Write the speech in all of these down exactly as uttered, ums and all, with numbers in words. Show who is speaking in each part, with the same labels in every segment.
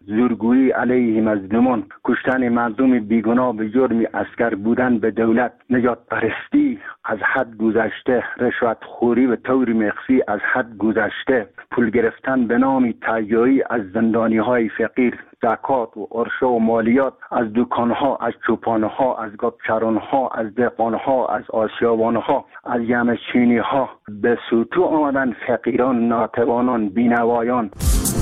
Speaker 1: زورگویی علیه مظلومان، کشتن مردم بیگناه به جرم اسکر بودن به دولت، نجات پرستی از حد گذشته، رشوت خوری به طور مخفی از حد گذشته، پول گرفتن به نام تهیایی از زندانی های فقیر، زکات و عرشه و مالیات از دکان ها، از چوپان ها، از گابچران ها، از دهقان ها، از آسیابان ها، از یمچینی ها، به سوتو آمدن فقیران، ناتوانان، بینوایان.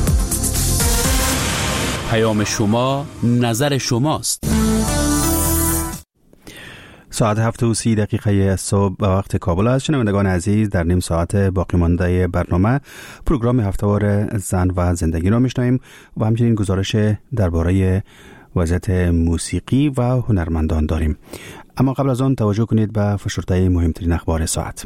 Speaker 2: پیام شما، نظر شماست.
Speaker 3: ساعت هفت و سی دقیقه صبح به وقت کابل است. شنوندگان عزیز، در نیم ساعت باقی مانده برنامه پروگرام هفته‌وار زن و زندگی را میشنویم و همچنین گزارش درباره وضعیت موسیقی و هنرمندان داریم. اما قبل از آن توجه کنید به فشرده مهمترین اخبار ساعت.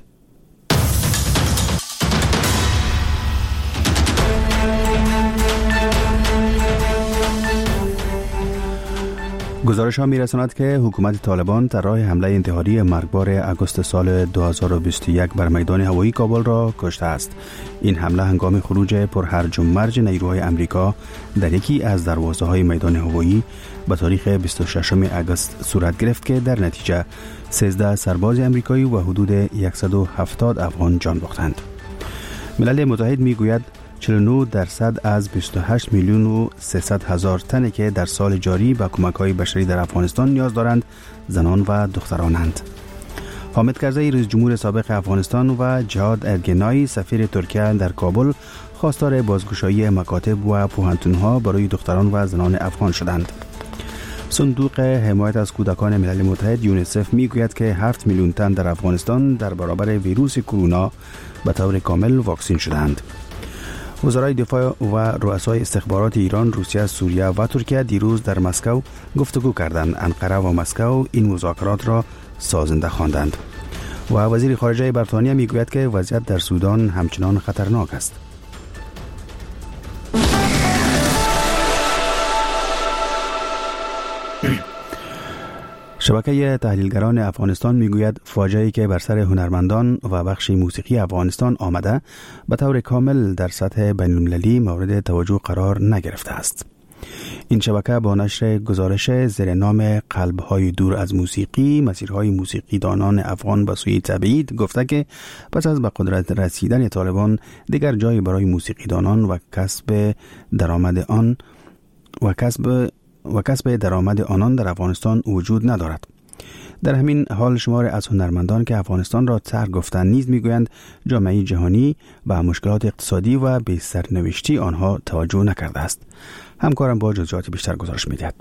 Speaker 3: گزارش ها می رساند که حکومت طالبان در راه حمله انتحاری مرگبار اگست سال دو هزار و بیست و یک بر میدان هوایی کابل را کشته است. این حمله هنگام خروج پرهرج و مرج نیروهای امریکا در یکی از دروازه های میدان هوایی به تاریخ بیست و ششم اگست صورت گرفت که در نتیجه سیزده سرباز امریکایی و حدود صد و هفتاد افغان جان باختند. ملل متحد می گوید چهل و نه درصد از بیست و هشت میلیون و سیصد هزار تنی که در سال جاری به کمک‌های بشری در افغانستان نیاز دارند زنان و دخترانند. حامد کرزی رئیس جمهور سابق افغانستان و جهاد ارگنایی سفیر ترکیه در کابل خواستار بازگشایی مکاتب و پوهنتون‌ها برای دختران و زنان افغان شدند. صندوق حمایت از کودکان ملل متحد یونیسف میگوید که هفت میلیون تن در افغانستان در برابر ویروس کرونا به طور کامل واکسین شدند. وزرای دفاع و رؤسای استخبارات ایران، روسیه، سوریه و ترکیه دیروز در مسکو گفتگو کردند. انقره و مسکو این مذاکرات را سازنده خواندند. و وزیر خارجه بریتانیا میگوید که وضعیت در سودان همچنان خطرناک است. شبکه تحلیلگران افغانستان میگوید فاجعه‌ای که بر سر هنرمندان و بخش موسیقی افغانستان آمده به طور کامل در سطح بین‌المللی مورد توجه قرار نگرفته است. این شبکه با نشر گزارش زیر نام قلب‌های دور از موسیقی، مسیرهای موسیقی دانان افغان به سوی تبعید گفته که پس از به قدرت رسیدن طالبان دیگر جایی برای موسیقی دانان و کسب درآمد آن و کسب و کسب درآمد آنان در افغانستان وجود ندارد. در همین حال شمار از هنرمندان که افغانستان را ترک گفتند نیز میگویند جامعه جهانی به مشکلات اقتصادی و بی سرنوشتی آنها توجه نکرده است. همکارم با جزئیات بیشتر گزارش می‌دهد.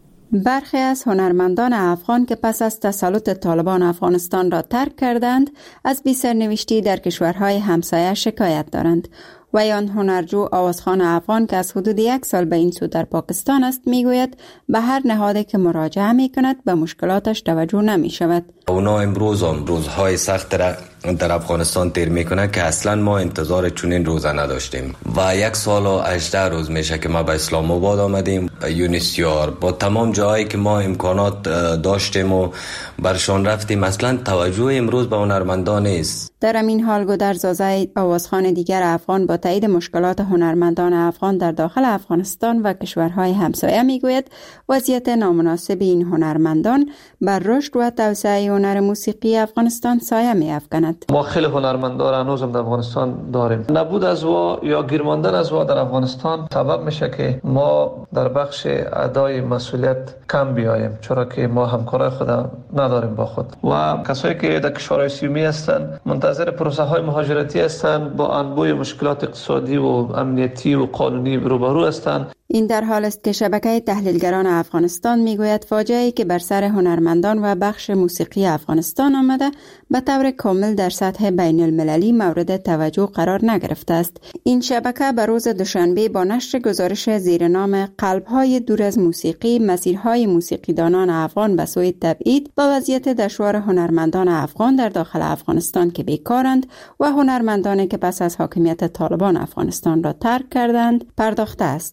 Speaker 4: برخی از هنرمندان افغان که پس از تسلط طالبان افغانستان را ترک کردند از بی سرنوشتی در کشورهای همسایه شکایت دارند. و آن هنرجو آوازخوان افغان که از حدود یک سال به این سو در پاکستان است میگوید به هر نهادی که مراجعه می کند به مشکلاتش توجه نمی شود.
Speaker 5: اونا امروز هم روزهای سخت در افغانستان تیر میکنه که اصلا ما انتظار چنین روزا نداشتیم و یک سال و هجده روز میشه که ما به اسلام آباد آمدیم، به یونیسیار، با تمام جایی که ما امکانات داشتیم و برشان رفتیم. اصلا توجه امروز به هنرمندان نیست.
Speaker 4: در این حال گودرزازه آوازخوان دیگر افغان با تایید مشکلات هنرمندان افغان در داخل افغانستان و کشورهای همسایه میگوید وضعیت نامناسب این هنرمندان بر رشد و توسعه هنر موسیقی افغانستان سایه می‌افکند.
Speaker 6: ما خیلی هنرمندان هنوزم در افغانستان داریم. نبود از وا یا گیر ماندن از وا در افغانستان سبب میشه که ما در بخش ادای مسئولیت کم بیاییم، چرا که ما همکارای خود نداریم با خود و کسایی که در کشورهای سیومی هستند منتظر پروسه های مهاجرتی هستند، با انبوه مشکلات اقتصادی و امنیتی و قانونی روبرو هستند.
Speaker 4: این در حال است که شبکه تحلیلگران افغانستان میگوید فاجعه‌ای که بر سر هنرمندان و بخش موسیقی افغانستان آمده به طور کامل در سطح بین المللی مورد توجه قرار نگرفته است. این شبکه به روز دوشنبه با نشر گزارش زیر نام قلب‌های دور از موسیقی، مسیرهای موسیقیدانان افغان به سوی تبعید با وضعیت دشوار هنرمندان افغان در داخل افغانستان که بیکارند و هنرمندانی که پس از حاکمیت طالبان افغانستان را ترک کردند پرداخته است. در این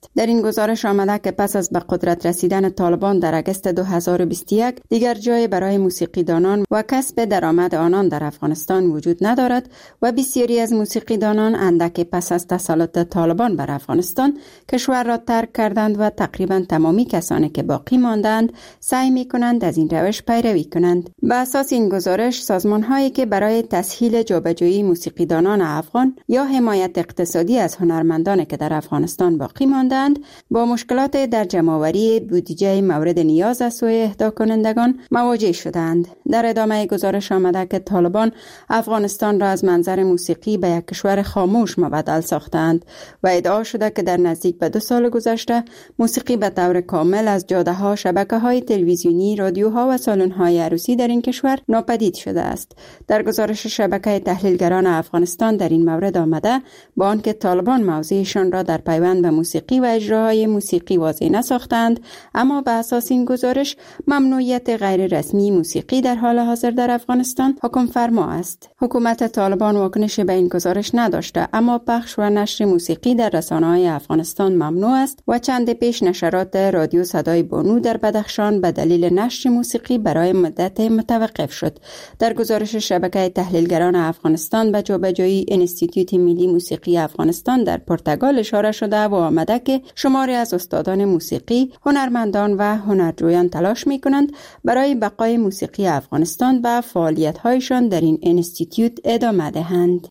Speaker 4: گزارش آمده که پس از به قدرت رسیدن طالبان در اگست دو هزار و بیست و یک دیگر جای برای موسیقیدانان و کسب درآمد آنان در افغانستان وجود ندارد و بسیاری از موسیقیدانان اندک پس از تسلط طالبان بر افغانستان کشور را ترک کردند و تقریبا تمامی کسانی که باقی ماندند سعی می‌کنند از این روش پیروی کنند. به اساس این گزارش سازمان‌هایی که برای تسهیل جابجایی موسیقیدانان افغان یا حمایت اقتصادی از هنرمندان که در افغانستان باقی ماندند با مشکلات در جمع‌آوری بودجه مورد نیاز از سوی اهدا کنندگان مواجه شدند. در ادامه گزارش آمده که طالبان افغانستان را از منظر موسیقی به یک کشور خاموش مبدل ساختند و ادعا شده که در نزدیک به دو سال گذشته موسیقی به طور کامل از جاده‌ها، شبکه‌های تلویزیونی، رادیوها و سالن‌های عروسی در این کشور ناپدید شده است. در گزارش شبکه تحلیلگران افغانستان در این مورد آمده با آنکه طالبان موضعشان را در پیوند به موسیقی و اجراهای موسیقی واضح نساختند، اما به اساس این گزارش ممنوعیت غیر رسمی موسیقی در حال حاضر در افغانستان حکم فرما است. حکومت طالبان واکنش به این گزارش نداشته، اما پخش و نشر موسیقی در رسانه‌های افغانستان ممنوع است و چند پیش نشرات رادیو صدای بانو در بدخشان به دلیل نشر موسیقی برای مدت متوقف شد. در گزارش شبکه تحلیلگران افغانستان به جابجایی انستیتوت ملی موسیقی افغانستان در پرتغال اشاره شده و آمده که شماری از استادان موسیقی، هنرمندان و هنرجویان تلاش می‌کنند برای بقای موسیقی افغانستان و فعالیت‌هایشان در این انستیتوت ادامه دهند.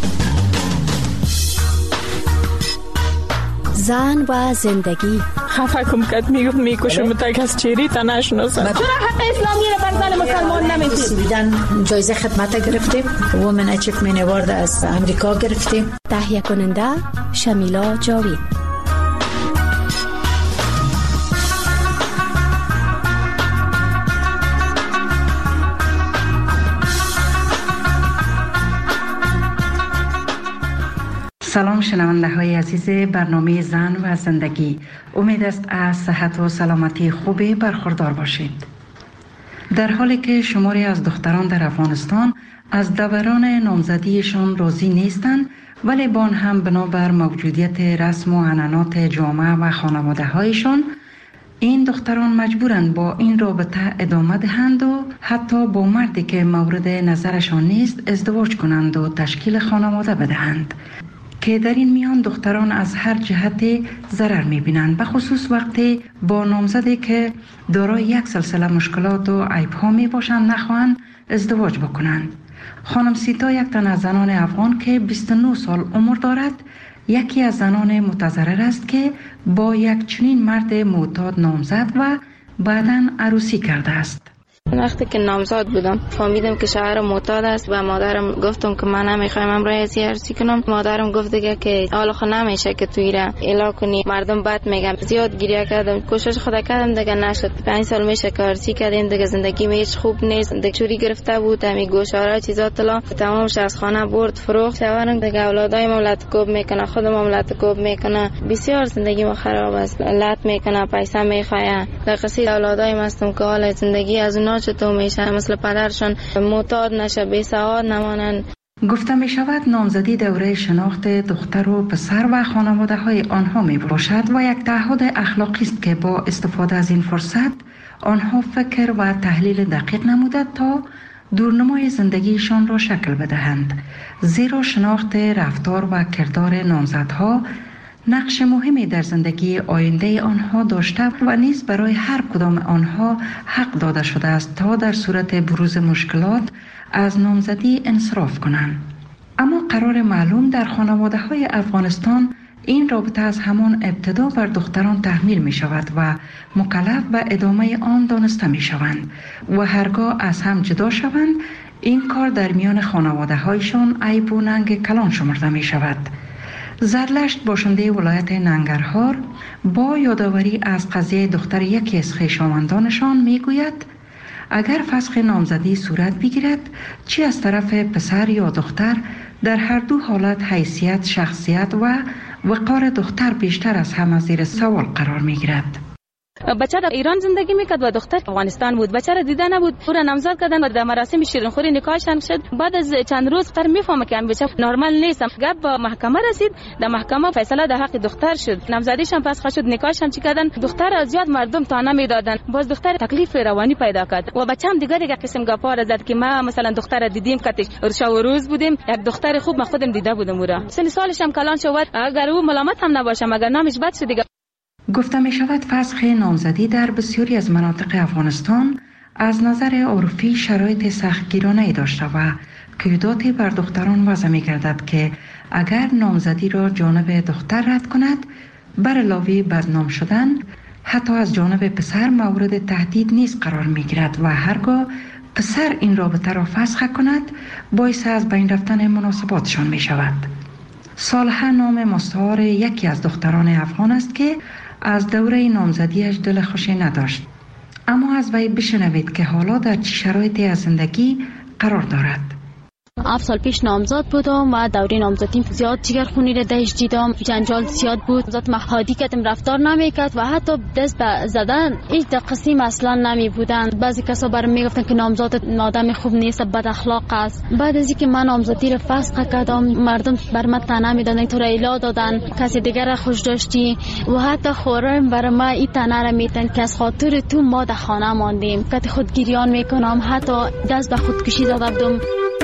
Speaker 7: زن و زندگی
Speaker 8: خفه کم کد میگفت میکشم تک از چیری تا نشناسم. چرا حق اسلامی رو بر زن مسلمان نمیدید؟
Speaker 7: سویدن جایزه خدمت گرفتیم، وومن اچیومنت اوارد از امریکا گرفتیم. تهیه کننده شمیلا جاوید.
Speaker 9: سلام شنونده های عزیز برنامه زن و زندگی، امید است از صحت و سلامتی خوبی برخوردار باشید. در حالی که شماری از دختران در افغانستان از دوران نامزدیشان راضی نیستند، ولی با آن هم بنابر موجودیت رسم و عنعنات جامعه و خانواده هایشان این دختران مجبورند با این رابطه ادامه دهند و حتی با مردی که مورد نظرشان نیست ازدواج کنند و تشکیل خانواده بدهند، که در این میان دختران از هر جهت ضرر می‌بینند، به خصوص وقتی با نامزدی که دارای یک سلسله مشکلات و عیب‌ها میباشند نخواهند ازدواج بکنند. خانم سیتا یک تن از زنان افغان که بیست و نه سال عمر دارد، یکی از زنان متضرر است که با یک چنین مرد معتاد نامزد و بعداً عروسی کرده است.
Speaker 10: وقتی که نامزد بودم فهمیدم که شوهرم معتاد است و مادرم گفتم که من نمیخوایم امروز عروسی کنم. مادرم گفت دیگه که حالا خود نمیشه که توی را اعلام کنی، مردم بد میگن. زیاد گریه کردم، کوشش خدا کردم دیگه نشد. پنج سال میشه که عروسی کردیم دیگه، زندگی هیچ خوب نیست. دیگه چوری گرفته بود، همین گوشواره چیزا طلا تمامش از خانه برد فروخت. شوهرم دیگه اولادای مملت کوب میکنه، خود مملت کوب میکنه، بسیار زندگی ما خراب است. لط میکنه، پیسه میخواه. لقصی اولادای مستم که حال زندگی از اونها چطور میشه، مثل پدرشون معتاد نشه، بی سواد نمانن.
Speaker 9: گفته می شود نامزدی دوره شناخت دختر و پسر و خانواده های آنها می باشد و یک تعهد اخلاقی است که با استفاده از این فرصت آنها فکر و تحلیل دقیق نموده تا دورنمای زندگیشان را شکل بدهند، زیرا شناخت رفتار و کردار نامزدها نقش مهمی در زندگی آینده آنها داشته و نیز برای هر کدام آنها حق داده شده است تا در صورت بروز مشکلات از نامزدی انصراف کنند. اما قرار معلوم در خانواده های افغانستان این رابطه از همان ابتدا بر دختران تحمیل می شود و مکلف به ادامه آن دانسته می شوند و هرگاه از هم جدا شوند این کار در میان خانواده هایشان عیب و ننگ کلان شمرده می شود. زرلشت باشنده ولایت ننگرهار با یادآوری از قضیه دختر یکی از خویشاوندانشان می گوید اگر فسخ نامزدی صورت بگیرد، چی از طرف پسر یا دختر، در هر دو حالت حیثیت، شخصیت و وقار دختر بیشتر از همه زیر سوال قرار می گیرد.
Speaker 11: بچه در ایران زندگی میکرد و دختر افغانستان بود. بچه را دیده نبود، او را نامزد کردن و در مراسم شیرینخوری نکاحشان شد. بعد از چند روز دختر میفهمه که بچه نرمال نیست. گپ با محکمه رسید، در محکمه فیصله در حق دختر شد. نامزدیشان فسخ شد، نکاحشان چی کردن، دختر از زیاد مردم تانه میدادن. باز دختر تکلیف روانی پیدا کرد و بچه هم دیگه دیگه قسم گپا را زد که ما مثلا دختر دیدیم کاتش شب و روز بودیم، یک دختر خوب ما خودم دیده بودم. او را سن سالش هم کلان شد، اگر او ملامت هم نباشه مگر نامش بد شد دیگه.
Speaker 9: گفته می شود فسخ نامزدی در بسیاری از مناطق افغانستان از نظر عرفی شرایط سختگیرانه داشته و قیوداتی بر دختران وضع می گردد که اگر نامزدی را جانب دختر رد کند بر علاوه بدنام شدن حتی از جانب پسر مورد تهدید نیز قرار می گیرد و هرگاه پسر این رابطه را فسخ کند باعث از بین رفتن مناسباتشان می شود. صالحه نام مستعار یکی از دختران افغان است که از دوره نامزدیش دل خوشی نداشت. اما از وی بشنوید که حالا در چه شرایطی از زندگی قرار دارد.
Speaker 12: هفت سال پیش نامزد بودم و دوره نامزدیم زیاد جگرخونی را دهش دیدم، جنجال زیاد بود، ذات محادی کردم رفتار نمیکرد و حتی دست به زدن هیچ قسم اصلا نمی بودن. بعضی کسا برام میگفتن که نامزد آدم خوب نیست، بد اخلاق است. بعد از اینکه من نامزدی را فسخ کردم مردم بر من طعنه میدادن، تو را الا دادن، کسی دیگر را خوش داشتی و حتی خورم بر ما این طعنه را میتن که از خاطر تو ما در خانه ماندیم، که خود گریان میکنم، حتی دست به خودکشی زده بودم.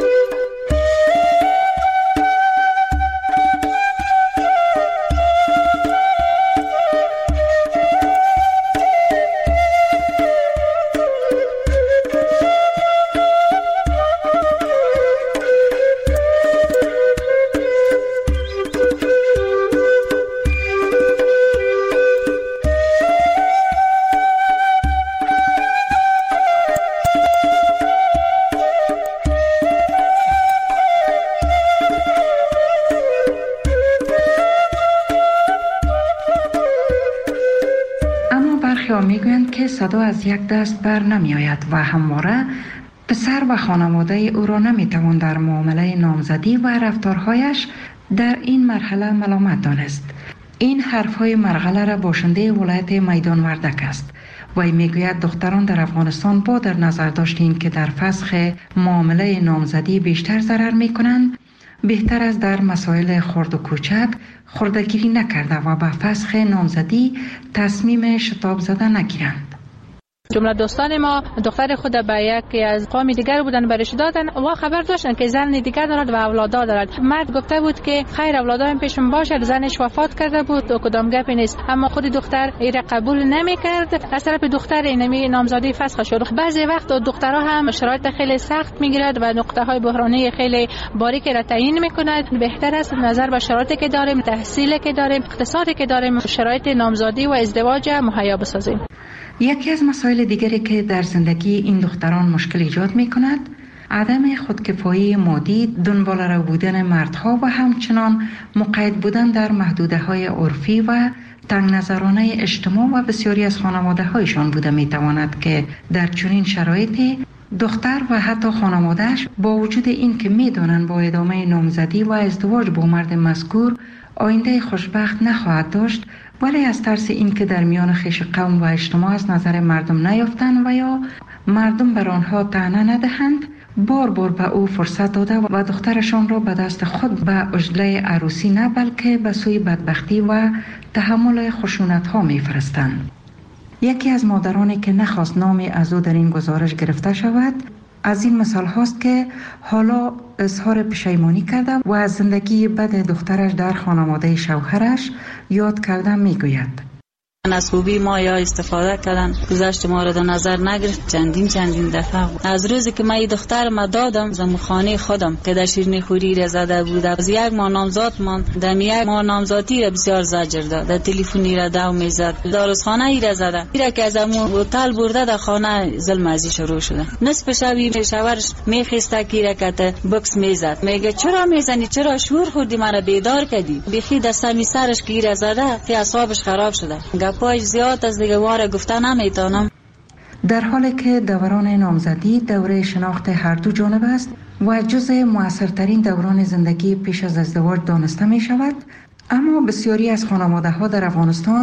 Speaker 9: میگویند که صدا از یک دست بر نمی آید و همواره پسر و خانواده او را نمی توان در معامله نامزدی و رفتارهایش در این مرحله ملامت دانست. این حرفهای مرغله را باشنده ولایت میدان وردک است. وی میگوید دختران در افغانستان با در نظر داشتیم که در فسخ معامله نامزدی بیشتر ضرر می کنند، بهتر است در مسائل خرد و کوچک خردگیری نکرده و به فسخ نامزدی تصمیم شتاب زده نگیرند.
Speaker 8: جمله دوستان ما دختر خود به یکی از قوم دیگر بودن برش دادن و خبر داشتن که زن دیگر دارد و اولادا دارد. مرد گفته بود که خیر اولادایم پیشم باشه، زنش وفات کرده بود و کدام گپی نیست. اما خود دختر این قبول نمیکرد، از طرف دختر اینمی نامزدی فسخ شد. بعضی وقت دخترها هم شرایط خیلی سخت میگیرد و نقطه های بحرانی خیلی باریک را تعیین میکند. بهتر است نظر به شرایطی که داریم، تحصیلی که داریم، اقتصادی که داریم، شرایط نامزدی و ازدواج مهیا بسازیم.
Speaker 9: یکی از مسائل دیگری که در زندگی این دختران مشکل ایجاد می کند عدم خودکفایی مادی، دنبال رو بودن مردها و همچنان مقید بودن در محدوده های عرفی و تنگ نظرانه اجتماع و بسیاری از خانواده هایشان بوده می تواند که در چنین شرایطی دختر و حتی خانوادهش با وجود این که می دانند با ادامه نامزدی و ازدواج با مرد مذکور آینده خوشبخت نخواهد داشت، ولی از ترس اینکه در میان خویش قوم و اجتماع از نظر مردم نیافتند و یا مردم بر آنها طعنه ندهند، بار بار به او فرصت داده و دخترشان را به دست خود به عجله عروسی نه بلکه به سوی بدبختی و تحمل خشونت ها می فرستند. یکی از مادرانی که نخواست نامی از او در این گزارش گرفته شود از این مثال هاست که حالا اظهار پشیمانی کرده و از زندگی بد دخترش در خانواده شوهرش یاد کرده می گوید.
Speaker 13: از خوبی ما یا استفاده کردن، گذشت ما را در نظر نگرفت. چندین چندین دفعه از روزی که من دختر ما دادم زمو خانه خودم که در شیرینی خوری را زده بود، از یک ماه نامزاد من در یک ماه نامزادی را بسیار زجر داد، در تلفنی را دو میزد، داروخانه ای را زده، ایرا که از امو هتل برده در خانه ظلم ازی شروع شده. نصف شبی شوهرش میخسته کی را که بکس میزد، میگه چرا میزنی، چرا شور خوردی، مرا بیدار کردی. بیخی دستمی سرش کی را زده که اعصابش خراب شده. پای زیاد از دیگه واره گفته نمیتونم.
Speaker 9: در حالی که دوران نامزدی دوره شناخت هر دو جانب است و جزء موثرترین دوران زندگی پیش از ازدواج دانسته می شود، اما بسیاری از خانواده ها در افغانستان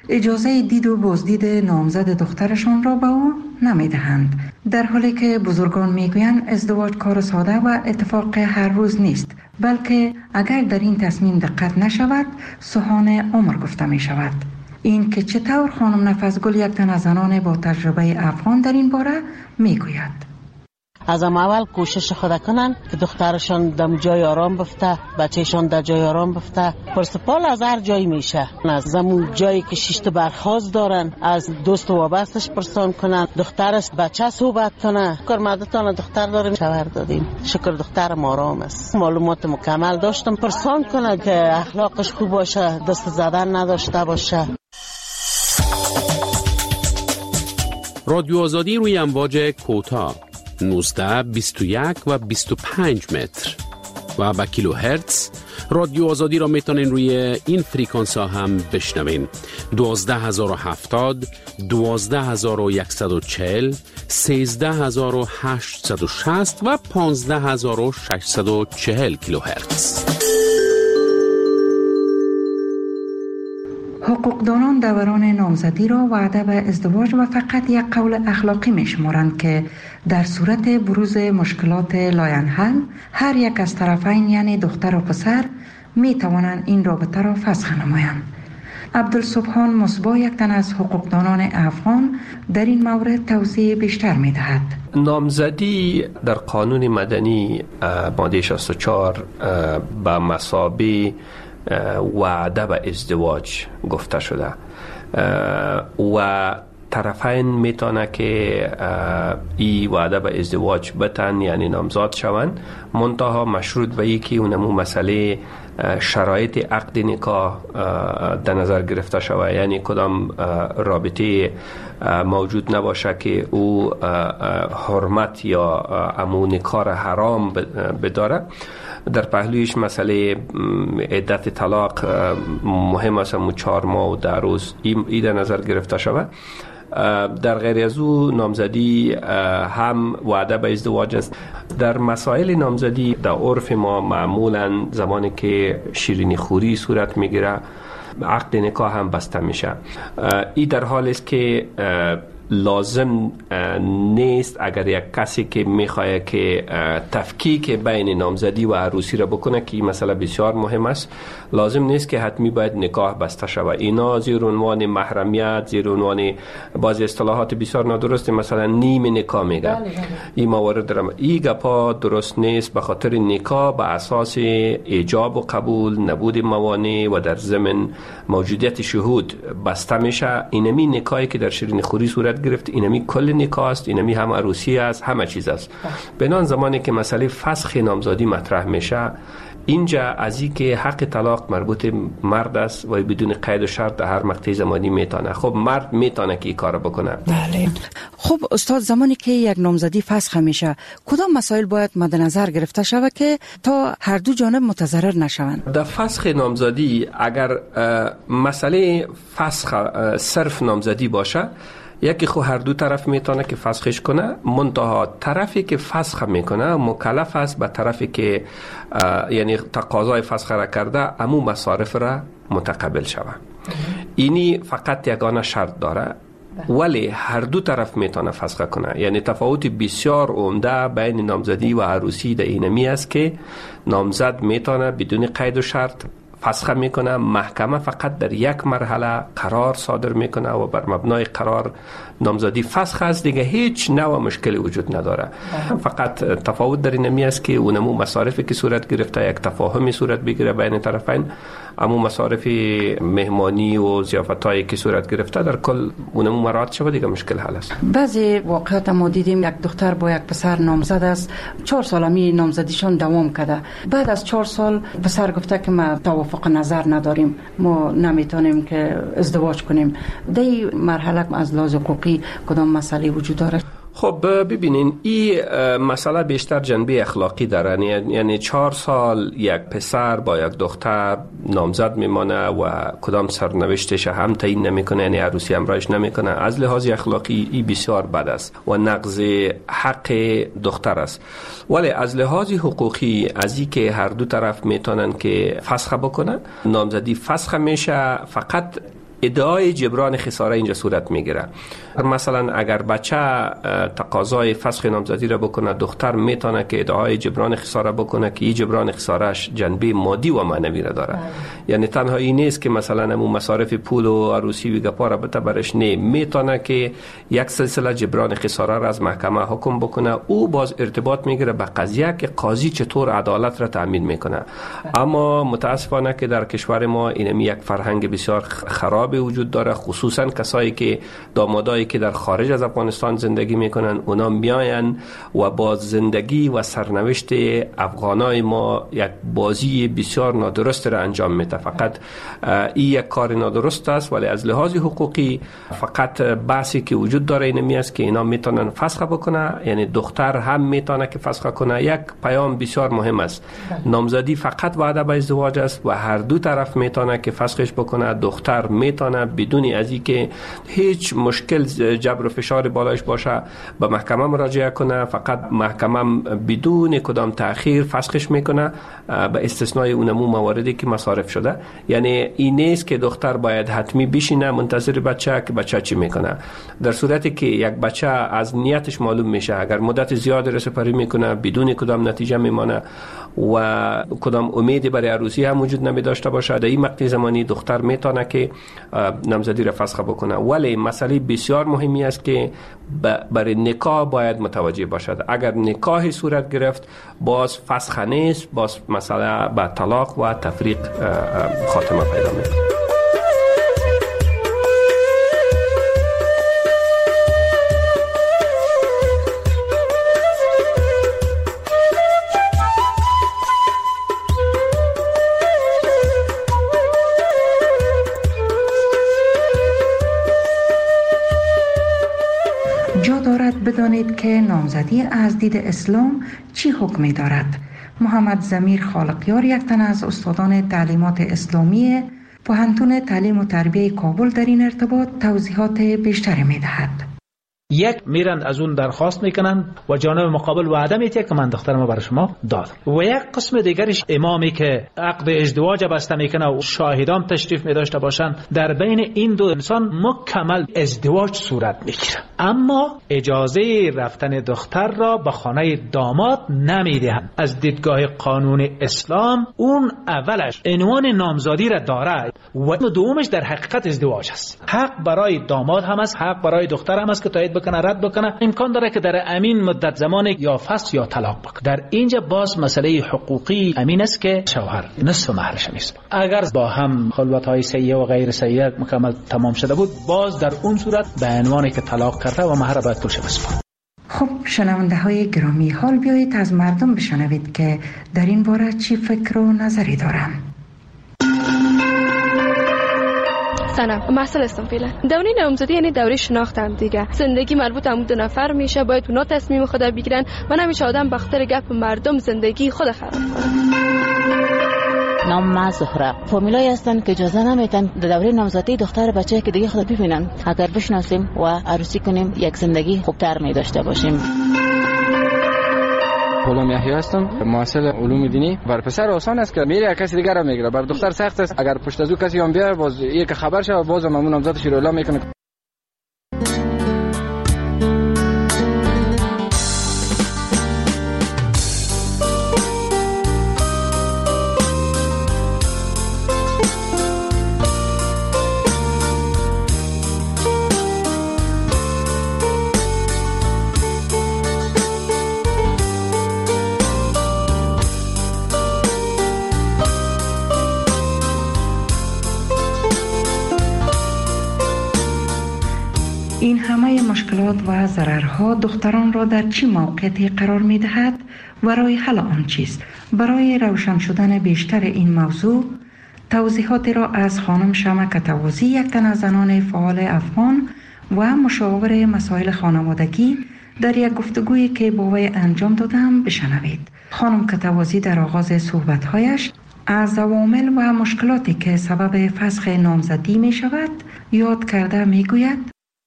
Speaker 9: اجازه دید و بازدید نامزد دخترشان را به او نمیدهند، در حالی که بزرگان میگویند ازدواج کار ساده و اتفاق هر روز نیست، بلکه اگر در این تصمیم دقت نشود سوهان عمر گفته می شود. این که چطور خانم نفسگل، یک تن از زنان با تجربه افغان، در این باره میگوید.
Speaker 14: از اول کوشش خود کنن که دخترشان در جای آرام بفته، بچهشان در جای آرام بفته. پرسپال از هر جایی میشه، از زمون جایی که شیشت برخواست دارن از دوست و وابستش پرسان کنن، دخترش بچه صحبت کنه. شکر مدتان دختر داریم، شوهر دادیم، شکر دخترم آرام است. معلومات مکمل داشتم، پرسان کنه که اخلاقش خوب باشه، دست زدن نداشته باشه.
Speaker 2: رادیو آزادی روی امواج کوتاه نوزده، بیست و یک و بیست و پنج متر و با کیلو هرتز. رادیو آزادی را میتونین روی این فریکانس ها هم بشنوین: دوازده هزار و هفتاد، دوازده هزار و صد و چهل، سیزده هزار و هشتصد و شصت و پانزده هزار و ششصد و چهل کیلو هرتز.
Speaker 9: حقوقدانان دوران نامزدی را وعده به ازدواج و فقط یک قول اخلاقی می شمارند که در صورت بروز مشکلات لاینحل هر یک از طرفین، یعنی دختر و پسر، می توانند این رابطه را فسخ نمایند. عبدالسبحان مصباح، یک تن از حقوقدانان افغان، در این مورد توضیح بیشتر می دهد.
Speaker 15: نامزدی در قانون مدنی ماده شصت و چهار به مثابه وعده به ازدواج گفته شده و طرفین میتونه که این وعده به ازدواج بتن، یعنی نامزاد شوند، منتها مشروط به یکی اونمو مسئله شرایط عقد نکاح در نظر گرفته شود، یعنی کدام رابطه موجود نباشه که او حرمت یا امو نکاح حرام بداره. در پهلویش مسئله عدت طلاق مهم است، همون چهار ماه و ده روز این در نظر گرفته شود. در غیر از او نامزدی هم وعده به ازدواج است. در مسائل نامزدی در عرف ما معمولا زمانی که شیرینی خوری صورت میگیره عقد نکاح هم بسته میشه. این در حال است که لازم نیست اگر یک کسی که میخواد که تفکیک بین نامزدی و عروسی را بکنه، که این مسئله بسیار مهم است، لازم نیست که حتمی باید نکاح بسته شود. اینا زیر عنوان محرمیت، زیر عنوان بعضی اصطلاحات بسیار نادرست، مثلا نیم نکاح میگه. این موارد درم این گپا درست نیست، به خاطر نکاح به اساس ایجاب و قبول، نبود موانع و در ضمن موجودیت شهود بسته میشه. اینمی نکاحی که در شیرین خوری صورت گرفت، اینمی کل نکاح است، اینمی هم عروسی است، همه چیز است. بنان زمانی که مسئله فسخ نامزدی مطرح میشه، اینجا از این که حق طلاق مربوط مرد است و بدون قید و شرط در هر مقطع زمانی میتونه. خب مرد میتونه که این کار بکنه.
Speaker 9: بله. خب استاد، زمانی که یک نامزدی فسخ میشه، کدام مسائل باید مد نظر گرفته شود که تا هر دو جانب متضرر نشوند؟
Speaker 15: در فسخ نامزدی اگر مسئله فسخ صرف نامزدی باشه، یکی خو هر دو طرف میتونه که فسخش کنه، منتها طرفی که فسخ میکنه مکلف است به طرفی که یعنی تقاضای فسخ را کرده امو مصارف را متقبل شود. اینی فقط یگانه شرط داره، ولی هر دو طرف میتونه فسخ کنه. یعنی تفاوت بسیار عمده بین نامزدی و عروسی در اینمی است که نامزد میتونه بدون قید و شرط فسخ میکنه، محکمه فقط در یک مرحله قرار صادر میکنه و بر مبنای قرار نامزدی فسخ است، دیگه هیچ نوع مشکلی وجود نداره. فقط تفاوت در اینمی است که اونمو مصارفی که صورت گرفته یک تفاهمی صورت بگیره بین طرفین، اما مصارف مهمانی و ضیافتایی که صورت گرفته در کل اونمو مراعات شود، دیگه مشکل حل است.
Speaker 9: بعضی واقعات ما دیدیم یک دختر با یک پسر نامزد است، چهار سال می نامزدیشان دوام کرده. بعد از چهار سال پسر گفته که ما توافق نظر نداریم، ما نمیتونیم که ازدواج کنیم. در این مرحله از لحاظ حقوقی کدام مسئله وجود داره؟
Speaker 15: خب ببینین، این مسئله بیشتر جنبه اخلاقی داره. یعنی چهار سال یک پسر با یک دختر نامزد میمانه و کدام سرنوشتش هم تعیین نمیکنه، یعنی عروسی همراهش نمیکنه. از لحاظ اخلاقی این بسیار بد است و نقض حق دختر است. ولی از لحاظ حقوقی، از این که هر دو طرف میتونن که فسخ بکنن، نامزدی فسخ میشه. فقط ادعای جبران خساره اینجا صورت میگیره. مثلا اگر بچه تقاضای فسخ نامزدی را بکنه، دختر میتونه که ادعای جبران خساره بکنه که این جبران خسارهش جنبه مادی و معنوی را داره. یعنی تنها این نیست که مثلا همون مصارف پول و عروسی و گپا را بته برش، نه، میتونه که یک سلسله جبران خساره را از محکمه حکم بکنه. او باز ارتباط میگیره به قضیه که قاضی چطور عدالت را تامین میکنه. اما متاسفانه که در کشور ما این یک فرهنگ بسیار خراب وجود داره، خصوصا کسایی که دامادایی که در خارج از افغانستان زندگی میکنن، اونا میاین و با زندگی و سرنوشت افغانای ما یک بازی بسیار نادرست را انجام میده. فقط این یک کار نادرست است، ولی از لحاظ حقوقی فقط بحثی که وجود داره اینمی است که اینا میتونن فسخ بکنه، یعنی دختر هم میتونه که فسخ کنه. یک پیام بسیار مهم است، نامزدی فقط وعده به ازدواج است و هر دو طرف میتونه که فسخش بکنه. دختر میتونه بدون از اینکه هیچ مشکل جبر و فشار بالایش باشه به محکمه مراجعه کنه، فقط محکمه بدون کدام تأخیر فسخش میکنه به استثنای اونمو مواردی که مصارف شده. یعنی این نیست که دختر باید حتمی بشینه منتظر بچه که بچه چی میکنه. در صورتی که یک بچه از نیتش معلوم میشه، اگر مدت زیاد رسپری میکنه بدون کدام نتیجه میمانه و کدام امیدی برای عروسی هم وجود نمی داشته باشه، در این مقطع زمانی دختر میتونه که نامزدی را فسخ بکنه. ولی مسئله بسیار مهمی است که برای نکاح باید متوجه باشد. اگر نکاحی صورت گرفت باز فسخ نیست، باز مسئله به طلاق و تفریق خاتمه پیدا میکنه.
Speaker 9: بدانید که نامزدی از دید اسلام چی حکمی دارد. محمد ضمیر خالقیار، یک تن از استادان تعلیمات اسلامی پوهنتون تعلیم و تربیه کابل، در این ارتباط توضیحات بیشتری می دهد.
Speaker 16: یک، میرن از اون درخواست میکنن و جانب مقابل وعده میده که من دخترمو برای شما دادم. و یک قسم دیگرش امامی که عقد ازدواج بسته میکنه و شاهدان تشریف میداشته باشن، در بین این دو انسان مکمل ازدواج صورت میگیره، اما اجازه رفتن دختر را به خانه داماد نمیدهند. از دیدگاه قانون اسلام اون اولش عنوان نامزادی را داره و دومش در حقیقت ازدواج است. حق برای داماد هم است، حق برای دختر هم است که تایید بکنه، رد بکنه. امکان داره که در امین مدت زمان یا فسخ یا طلاق بکنه. در اینجا باز مسئله حقوقی امین است که شوهر نصف مهرش نیست. اگر با هم خلوت‌های سیئه و غیر سیئه مکمل تمام شده بود، باز در اون صورت به عنوان که طلاق کرده و مهر باید پولش بسپاره.
Speaker 9: خب شنونده های گرامی، حال بیایید از مردم بشنوید که در این باره چی فکر و نظری دارند.
Speaker 17: سلام، مسئله هستم فعلا. دوره نامزدی یعنی دوره شناخت هم دیگه. زندگی مربوط هم دو نفر میشه، باید اونا تصمیم خود بگیرن و نمیشه آدم بخاطر گپ مردم زندگی خود خراب کنه.
Speaker 12: نام ما زهره. فامیلایی هستن که اجازه نمیدن در دوره نامزدی دختر بچه که دیگه خود ببینن. اگر بشناسیم و عروسی کنیم یک زندگی خوبتر می داشته باشیم.
Speaker 18: غلام یحیی هستم، محصل علوم دینی. بر پسر آسان است که میره کسی دیگر را میگیره، بر دختر سخت است. اگر پشت از او کسی هم بیاد باز یک خبر شه، باز هم اون نامزد شروع اعلام میکنه.
Speaker 9: این همه مشکلات و ضررها دختران را در چه موقعیتی قرار می دهد و راه حل آن چیست؟ برای روشن شدن بیشتر این موضوع توضیحاتی را از خانم شمع کتوازی، یک تن از زنان فعال افغان و مشاور مسائل خانوادگی، در یک گفتگویی که با وی انجام دادم بشنوید. خانم کتوازی در آغاز صحبت‌هایش از عوامل و مشکلاتی که سبب فسخ نامزدی می شود یاد کرده می گوید: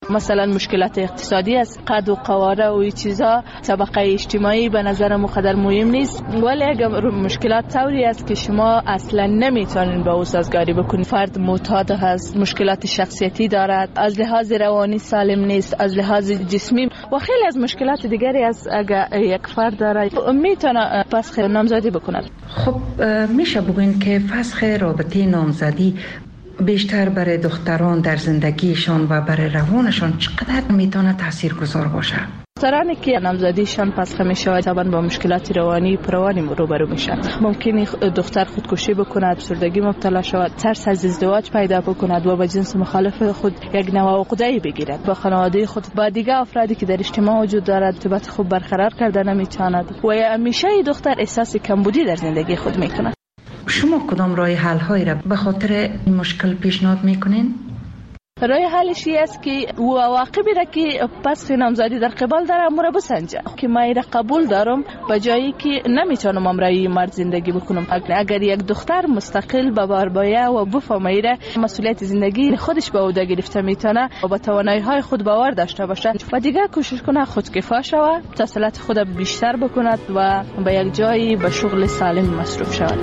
Speaker 19: مثلا مشکلات اقتصادی است، قد و قواره و این چیزا، طبقه اجتماعی به نظر مقدر مهم نیست، ولی اگر مشکلات طوری است که شما اصلا نمیتونین با او سازگاری بکنید. فرد معتاد هست، مشکلات شخصیتی دارد، از لحاظ روانی سالم نیست، از لحاظ جسمی و خیلی از مشکلات دیگری است. اگر یک فرد دارد میتونه فسخ نامزدی بکند.
Speaker 9: خب میشه بگوین که فسخ رابطه نامزدی بیشتر برای دختران در زندگیشان و برای روانشان چقدر میتونه تاثیرگذار باشه؟
Speaker 19: دخترانی که نامزدیشان فسخ میشه طبعا با مشکلات روانی پروانی روبرو میشن. ممکنه دختر خودکشی بکند، افسردگی مبتلا شود، ترس از ازدواج پیدا بکند و با جنس مخالف خود یک نوع عقده بگیرد. با خانواده خود، با دیگه افرادی که در اجتماع وجود دارد ارتباط خوب برقرار کرده نمیتواند و همیشه دختر احساس کمبودی در زندگی خود میکند.
Speaker 9: شما کدام راه حل هایی را به خاطر این مشکل پیشنهاد میکنین؟
Speaker 19: راه حلش است که او عواقبی را که پس نامزدی در قبال داره امور بسنجه که ما را قبول دارم به جایی که نمیتونم امرای مرد زندگی بکنم. اگر یک دختر مستقل به بار باید و بفهمه را مسئولیت زندگی خودش به عهده گرفته میتونه و با توانایی های خود باور داشته باشه و دیگه کوشش کنه خودکفا شود، تحصیلات خود بیشتر بکند و به یک جایی به شغل سالم مصروف شود.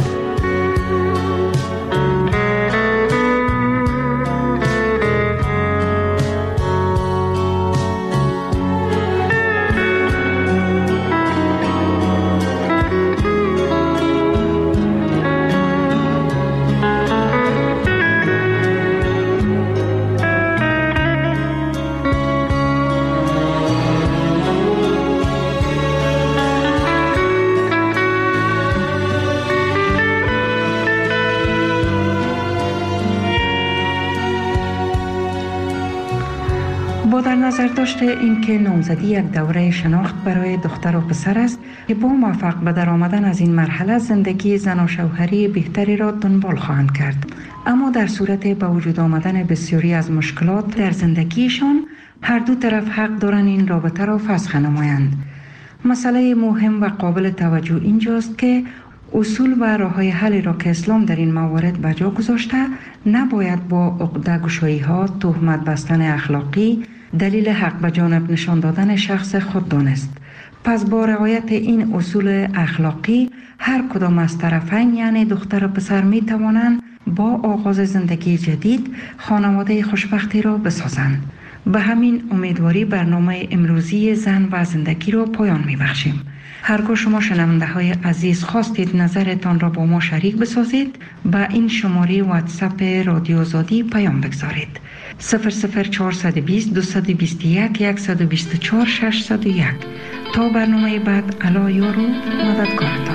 Speaker 9: با در نظر داشته این که نامزدی یک دوره شناخت برای دختر و پسر است که با موفق به در آمدن از این مرحله زندگی زن و شوهری بهتری را دنبال خواهند کرد، اما در صورت به وجود آمدن بسیاری از مشکلات در زندگیشان هر دو طرف حق دارند این رابطه را فسخ نمایند. مسئله مهم و قابل توجه اینجاست که اصول و راه‌های حل را که اسلام در این موارد به جا گذاشته نباید با عقده‌گشایی‌ها، تهمت بستن اخلاقی دلیل حق به جانب نشان دادن شخص خود دانست. پس با رعایت این اصول اخلاقی هر کدام از طرفین یعنی دختر و پسر می توانند با آغاز زندگی جدید خانواده خوشبختی را بسازند. به همین امیدواری برنامه امروزی زن و زندگی را پایان می بخشیم. هرگاه شما شنونده های عزیز خواستید نظرتان را با ما شریک بسازید، با این شماره واتساپ رادیو آزادی پیام بگذارید. صفر صفر چهارصد و بیست دویست و بیست و یک صد و بیست و چهار ششصد و یک. تا برنامه بعد، الا یارو مددکارتان.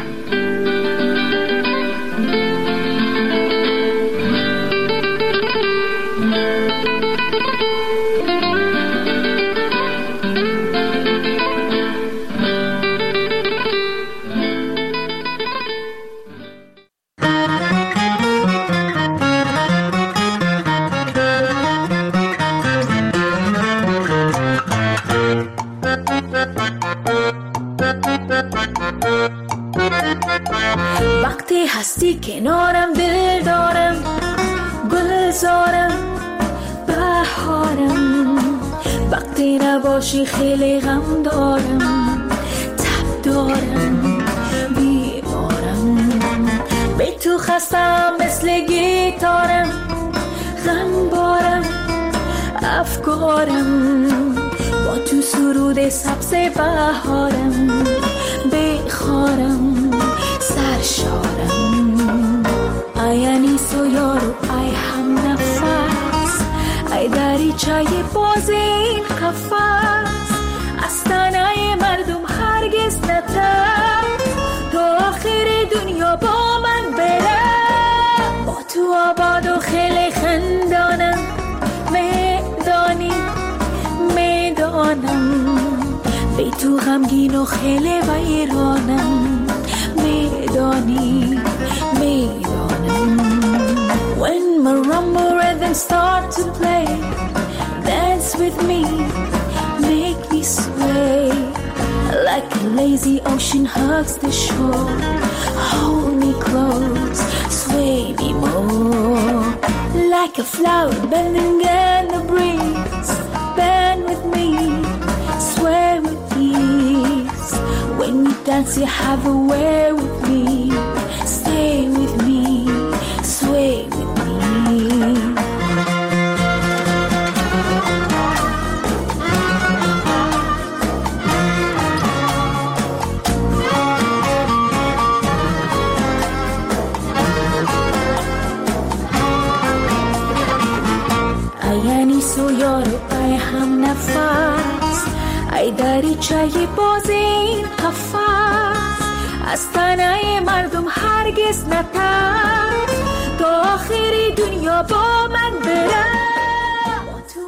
Speaker 20: وقتی هستی کنارم دل دارم، گلزارم بهارم. وقتی نباشی خیلی غم دارم، تب دارم بیمارم. به تو خستم مثل گیتارم، غم بارم افکارم. با تو سرود سبز بهارم، بخارم سرشارم. ای انیس و یارو، ای هم نفس، ای دریچه باز این قفس. از تنه مردم هرگز نترس، تا آخر دنیا با من بره. با تو آباد و خیلی خندانم، میدانی میدانم. بی تو غمگین و خیلی ویرانم، میدانی میدانم. When marimba rhythms start to play, dance with me, make me sway. Like a lazy ocean hugs the shore, hold me close, sway me more. Like a flower bending in the breeze, bend 'cause you have a way with me. Stay with me, sway with me. یعنی سو یارو ای هم نفس ای دریچه باز این قفس از تنه مردم هرگز نترس تا آخری دنیا با من برس.